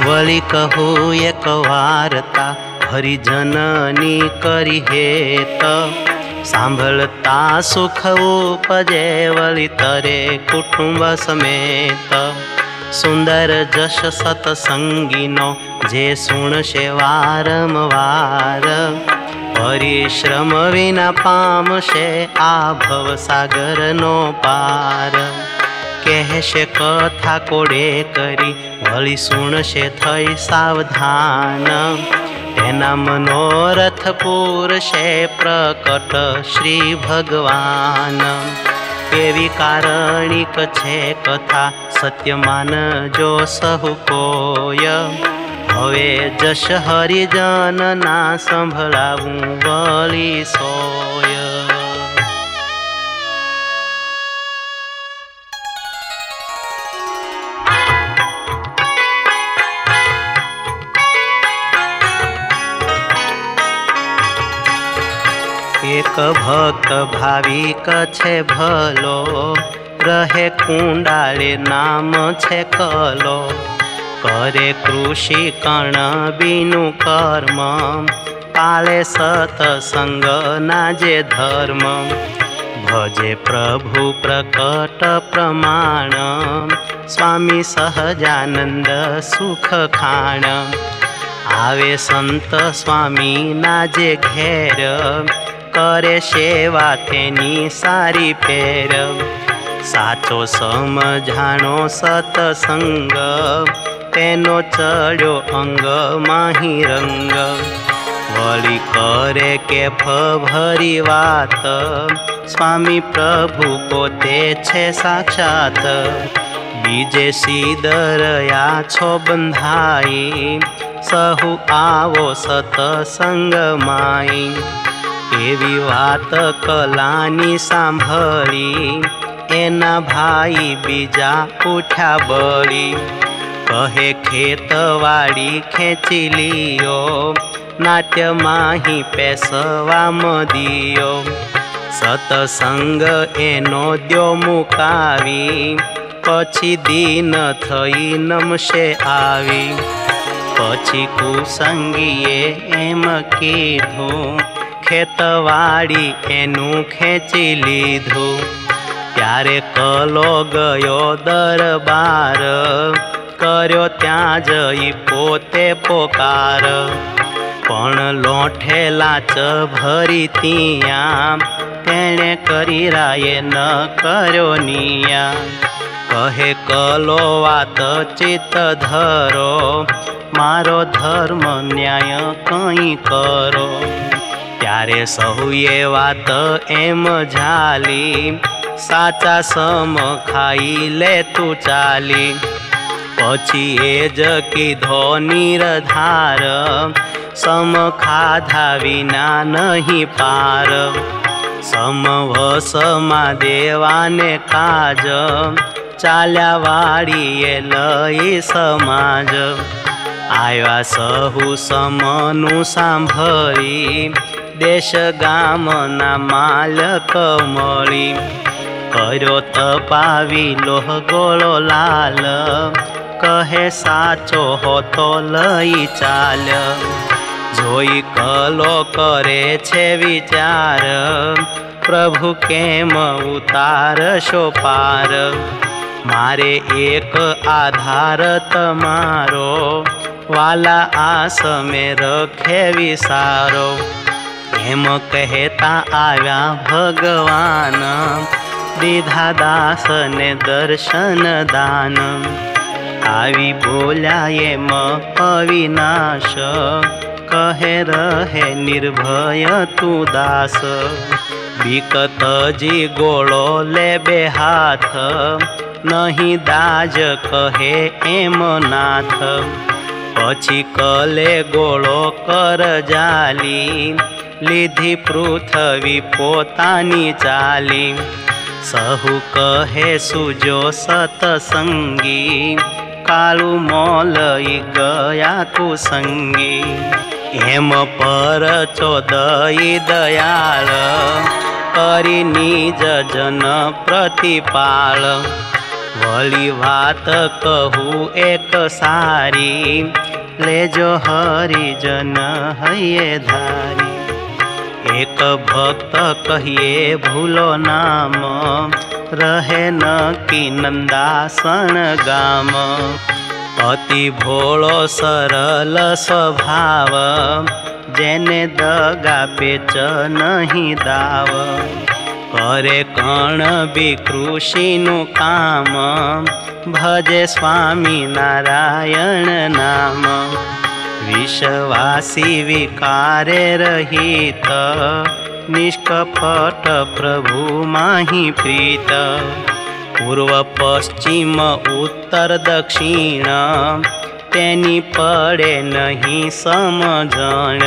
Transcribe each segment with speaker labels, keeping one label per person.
Speaker 1: वळी कहूँ एक वार्ता हरिजननी करी हेत सांभळता सुख उपजे वळी तरे कुटुंब समेत सुंदर जश सतसंगीनो जे सुणशे वारंवार परिश्रम विना पामशे आ भवसागरनो पार कहेशे कथा कोडे करी वळी सुणशे थई सावधान तेना मनोरथ पूरशे प्रकट श्री भगवान एवी कारणिक छे कथा सत्य मान जो सहु कोय हवे जश हरिजन ना संभळावूं वळी सोय। एक भक्त भाविक छे भलो रहे कुंडाळे नाम छे कलो करे कृषि कर्ण बीनु कर्म पाळे सतसंग नाजे धर्म भजे प्रभु प्रकट प्रमाण स्वामी सहजानंद सुख खाण आवे संत स्वामी नाजे घेर करे सेवा तेनी सारी फेर साचो समझाणो सतसंग तेनो चढ़ो अंग माही रंग वळी करे के भरी वात स्वामी प्रभु पोते छे साक्षात बीजे सीदरया छो बंधाई सहु आवो सतसंग माई एवी वात कलानी सांभळी एना भाई बीजा उठ्या बळी कहे खेतवाड़ी खेची लियो नाट्य माही पेसवा मदियो सतसंग एनो द्यो मुकावी पछी दीन थई नमशे आवी पछी कुसंगीए एम कीधुं खेतवाड़ी एनु खेची लीधुं त्यारे कलो गयो दरबार कर्यो त्यां जई पोते पोकार पण लोठेला च भरी तियां तेणे करी राये न कर्यो निया कहे कलो वात चित्त धरो मारो धर्म न्याय कई करो त्यारे सहुए वात एम झाली साचा सम खाई ले तू चाली पछी एज कीधो निरधार सम खाधा विना नहीं पार समवसमा देवाने काज चाल्या वाड़ीए लई समाज आव्या सहु समनु सांभळी देश गामना मालक मळी कर्यो तपावी लोह गोळो लाल कहे साचो होतो लई चाल जोई कलो करे छे विचार प्रभु केम उतार शो पार मारे एक आधार तमारो वाला आस में रखे विसारो एम कहता आव्या भगवान दीधा दास ने दर्शन दान आवी बोल्या एम अविनाश कहे रहे निर्भय तू दास बिकत जी गोळो ले बे हाथ नहीं दाज कहे एम नाथ पछी कले गोळो कर जाली लीधी पृथ्वी पोतानी चाली सहु कहे सुजो सतसंगी काळू मोलई गया कुसंगी एम पर चोदई दयाळ करी निज जन प्रतिपाळ वળી વાત કહું એક સારી, લેજો હરિજન હૈયે ધારી। એક ભક્ત કહીએ ભૂલો નામ, રહે નકી નંદાસણ ગામ। અતિ ભોળો સરલ સ્વભાવ, જેને દગા પેચ નહીં દાવ। કરે કણ બી કૃષિનું કામ, ભજે સ્વામી નારાયણ નામ। વિશ્વાસી વિકારે રહિત, નિષ્કપટ પ્રભુ માહી પ્રીત। પૂર્વ પશ્ચિમ ઉત્તર દક્ષિણ, તેની પડે નહીં સમજણ।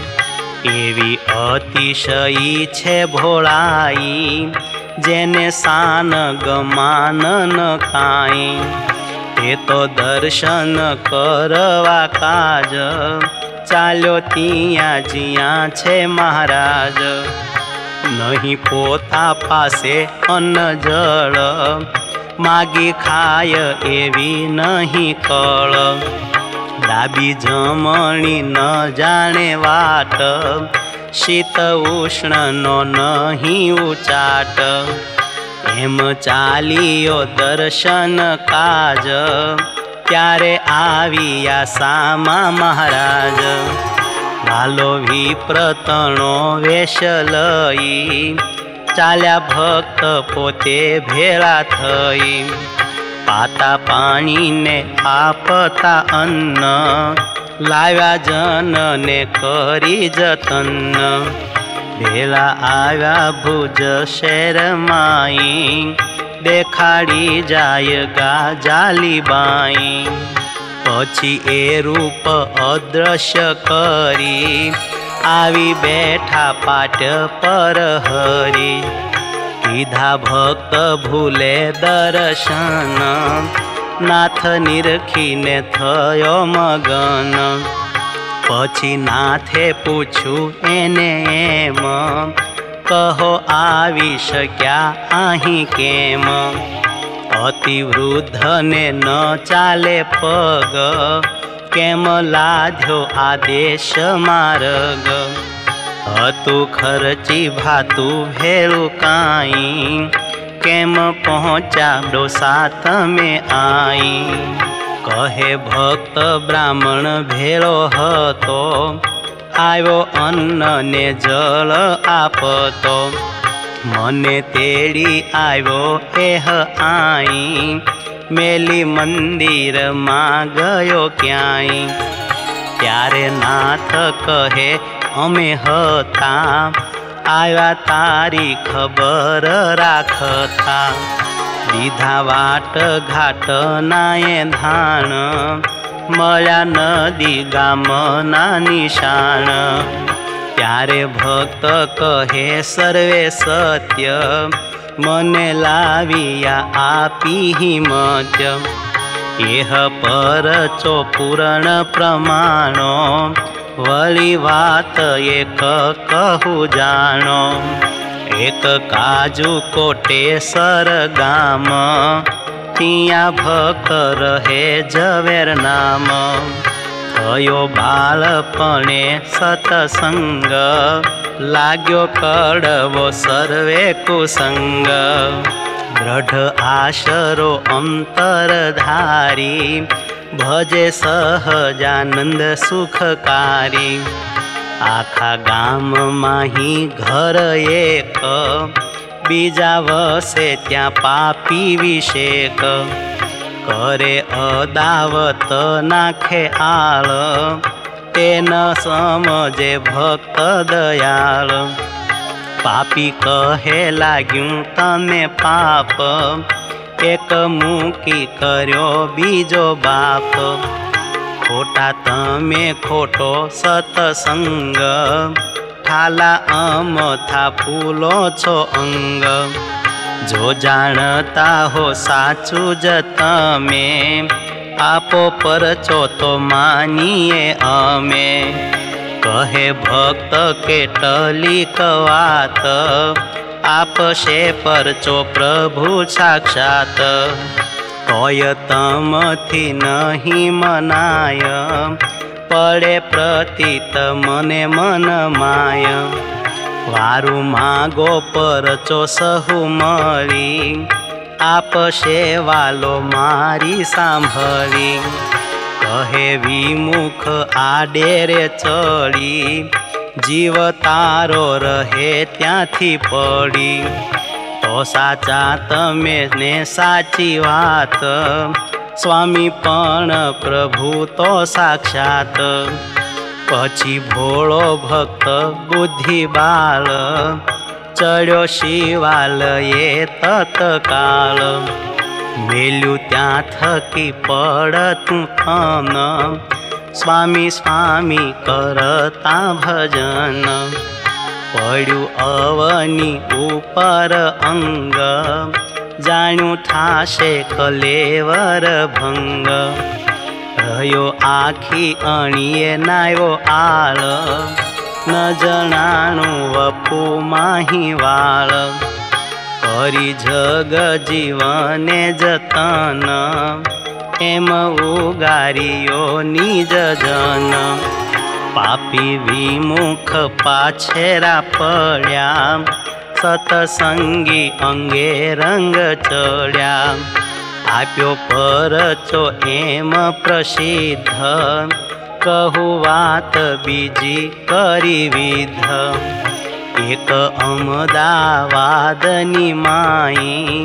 Speaker 1: એવી અતિશયી છે ભોળાઈ, જેને સાન ગમાન ન કાંઈ। તે તો દર્શન કરવા કાજ, ચાલ્યો ત્યાં જ્યાં છે મહારાજ। નહીં પોતા પાસે અન્ન જળ, માગી ખાય એવી નહીં કળ। ડાબી જમણી ન જાણે વાટ, શીત ઉષ્ણનો નહીં ઉચાટ। એમ ચાલ્યો દર્શન કાજ, ત્યારે આવ્યા સામા મહારાજ। વાલો વિપ્રતણો વેશ લઈ, ચાલ્યા ભક્ત પોતે ભેળા થઈ। પાતા પાણીને આપતા અન્ન, લાવ્યા જનને કરી જતન। ભેળા આવ્યા ભુજ શેર માઈ, દેખાડી જાય ગાજાલી બાઈ। પછી એ રૂપ અદ્રશ્ય કરી, આવી બેઠા પાટ પર હરી। કીધા ભક્ત ભૂલે દર્શન, નાથ નિરખીને થયો મગન। પછી નાથે પૂછ્યું એને એમ, કહો આવી શક્યા અહીં કેમ। અતિ વૃદ્ધને ન ચાલે પગ, કેમ લાધ્યો આદેશ માર્ગ। હતું ખર્ચી ભાતું ભેળું કાંઈ, કેમ પહોંચ્યા ડોસા તમે આઈ। કહે ભક્ત બ્રાહ્મણ ભેળો હતો, આવ્યો અન્ન ને જળ આપતો। મને તેડી આવ્યો એહ આઈ, મેલી મંદિરમાં ગયો ક્યાંય। ત્યારે નાથ કહે અમે હતા, આવ્યા તારી ખબર રાખતા। દીધા વાટ ઘાટ નાએ ધાણ, મળ્યા નદી ગામના નિશાણ। ત્યારે ભક્ત કહે સર્વે સત્ય, મને લાવ્યા આપી હિમત્ય। એહ પર ચો પૂરણ પ્રમાણો, વળી વાત એક કહું જાણો। એક કાજુ કોટેસર ગામ, ત્યાં ભક્ત રહે ઝવેર નામ। થયો બાળપણે સતસંગ, લાગ્યો કડવો સર્વે કુસંગ। દ્રઢ આશરો અંતર ધારી, ભજે સહજાનંદ સુખકારી। આખા ગામમાં હી ઘર એક, બીજા વસે ત્યાં પાપી વિષેક। કરે અદાવત નાખે આળ, તે ન સમજે ભક્ત દયાળ। પાપી કહે લાગ્યું તમે પાપ, એક મૂકી કર્યો બીજો બાપ। ખોટા તમે ખોટો સતસંગ, ઠાલા અમથા ફૂલો છો અંગ। જો જાણતા હો સાચું જ તમે, આપો પરચો તો માનીએ અમે। કહે ભક્ત કેટલી વાત, આપશે પરચો પ્રભુ સાક્ષાત। तोय तमथी नहीं मनाय, पड़े प्रतीत मने मन माय। वारु मागो परचो सहु मळी, आपशे वालो मारी सांभळी। कहे विमुख आडेरे चढ़ी, जीव तारो रहे त्यांथी पड़ी। तो साचा तमे ने साची वात, स्वामी पण प्रभु तो साक्षात। पछी भोळो भक्त बुद्धि बाल, चढ़्यो शिवाल ये तत्काल। मेल्यू त्या थकी पड़तु थन, स्वामी स्वामी करता भजन। पड्यू अवनी ऊपर अंग, जाण्यू ठाशे कलेवर भंग। रह्यो आखी अणिये नायो आळ, न जणाणु वपु माही वाळ। करी जग जीवने जतन, एम उगारियो निज जन। पापी विमुख पाछेरा पड्या, सतसंगी अंगे रंग चढ़्या। आप्यो परचो एम प्रसिद्ध, कहू वात बीजी करी विध। एक अमदावादनी माई,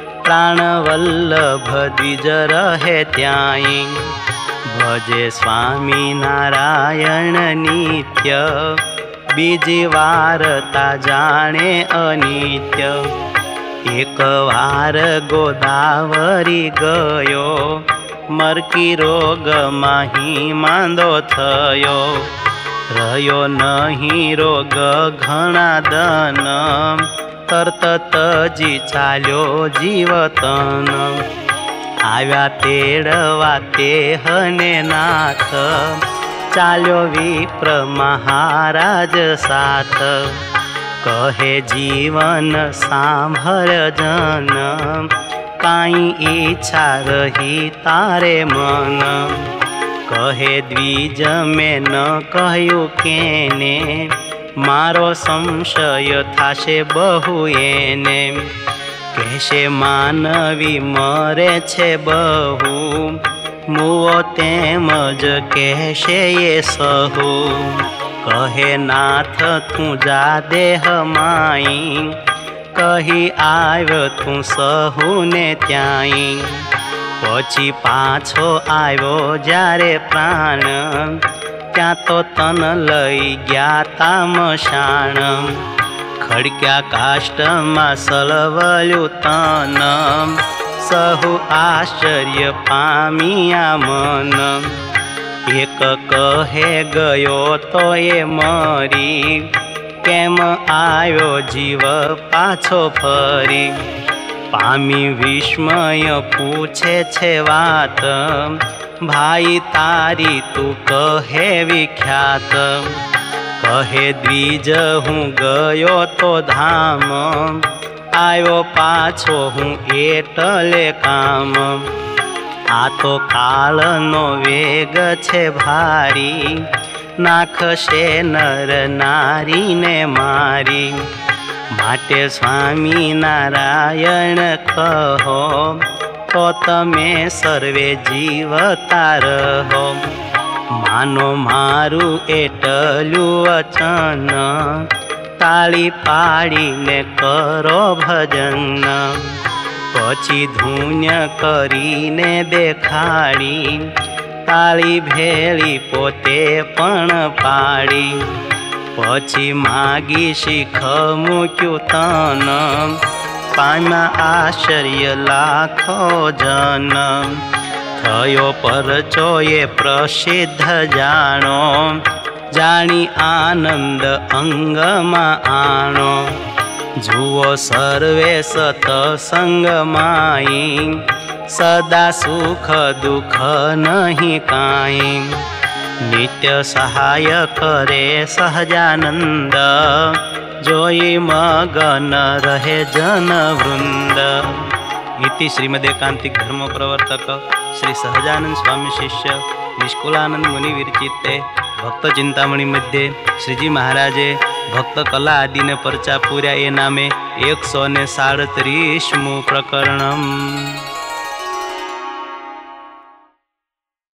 Speaker 1: प्राणवल्लभ द्विज रहे त्याई। भजे स्वामी नारायण नित्य, बीजी वारता जाने अनित्य। एक वार गोदावरी गयो, मरकी रोग माही मांदो थयो। रह्यो नहीं रोग घणा दन, तरत तजी चाल्यो जीवतन। आव्या तेड़वा तेहने नाथ, चाल्यो विप्र महाराज साथ। कहे जीवन सांभर जन, काई इच्छा रही तारे मन। कहे द्विज में न कहयु केने, मारो संशय थाशे बहु एने। कहेशे मानवी मरे छे बहु, मुओ तेमज कहेशे ये सहु। कहे नाथ तू जा देह माई, कही आव्यो तू सहु ने त्याई। पछी पाछो आव्यो जारे प्राण, त्या तो तन लई गया तामशाण। खड़क्या काष्टमां सलवल्यु तन, सहु आश्चर्य पाम्या मन। एक कहे गयो तो ये मरी, केम आव्यो जीव पाछो फरी। पामी विस्मय पूछे छे वात, भाई तारी तू कहे विख्यात। कहे द्विज हूँ गयो तो धाम, आयो पाछो हूँ एटले काम। आ तो कालनो वेग छे भारी, नाखशे नर नारी ने मारी। माटे स्वामी नारायण कहो, तो तमे सर्वे जीवता रहो। मानो मारू एटल्यू वचन, ताली पाड़ी ने करो भजन। पछी धून्य करीने देखाड़ी, ताली भेली पोते पण पाड़ी। पछी मागी शिख मूक्यु तन, पाम्या आश्चर्य लाखो जन। थयो परचो ये प्रसिद्ध जाणो, जाणी आनंद अंगमा आणो। जुओ सर्वे सतसंग माई, सदा सुख दुख नहीं काई। नित्य सहाय करे सहजानंद, जोई मगन रहे जन वृंद। इति श्रीमदेकांतिक धर्म प्रवर्तक श्री सहजानंद स्वामी शिष्य निष्कुलानंद मुनि विरचिते भक्त चिंतामणि मध्ये श्रीजी महाराजे भक्त कला आदि ने परचा पूर्या ए नामे 137 प्रकरणम।